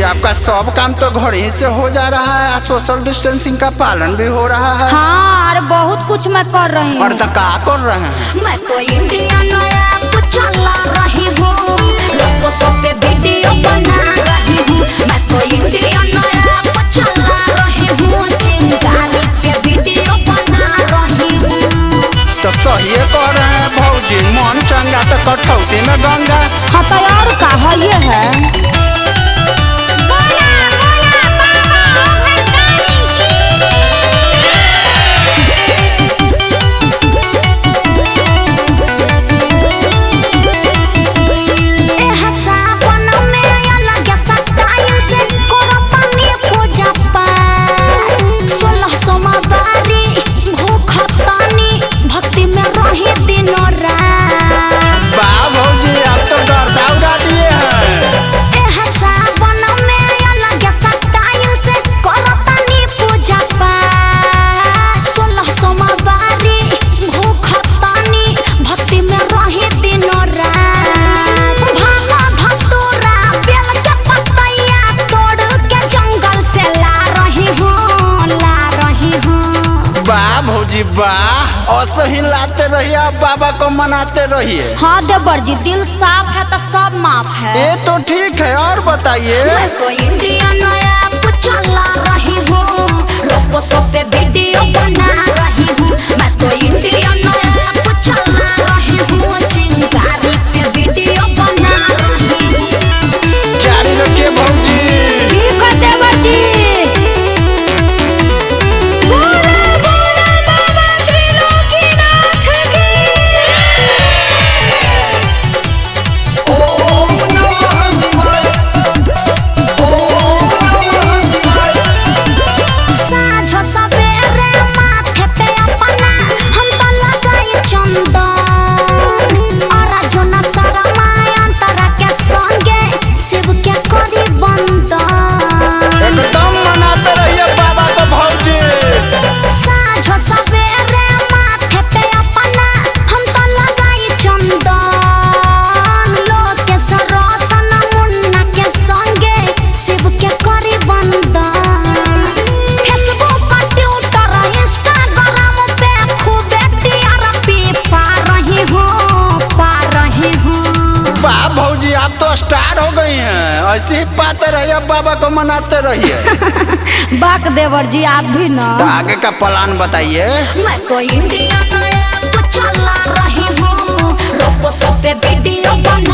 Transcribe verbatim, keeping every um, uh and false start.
आपका सब काम तो घर ही से हो जा रहा है, सोशल डिस्टेंसिंग का पालन भी हो रहा है। हाँ, अरे बहुत कुछ मैं कर रही हूँ। और तो क्या कर रहे हैं? मैं तो इंडिया ऐप चला रही हूँ, लोगों पे वीडियो बना रही हूँ। मैं तो इंडिया ऐप चला रही हूँ, चीज गाड़ी पे वीडियो बना रही हूँ। तो सही कह रहे हैं भौजी, मन चंगा तो कठौती में गंगा। हाँ तो यार कहा ये है। भौजी वाह, और ही लाते रहिए, बाबा को मनाते रहिए। हाँ देवर जी, दिल साफ है तो सब माफ है। ये तो ठीक है, और बताइए। मैं तो इंडिया ऐप चला रही हूँ, लोगों पे वीडियो बना रही हूँ। मैं तो इंडिया ऐप चला रही हूँ, चीज गाड़ी पे वीडियो बना रही हूँ। जारी रखिए भौजी। ठीक है देवर जी। भौजी आप तो स्टार हो गई हैं, ऐसे ही पाते रहिए, बाबा को मनाते रहिए। बाक देवर जी आप भी ना। तो आगे का प्लान बताइए। मैं तो इंडिया ऐप चला रही हूँ, लोगों पे वीडियो बना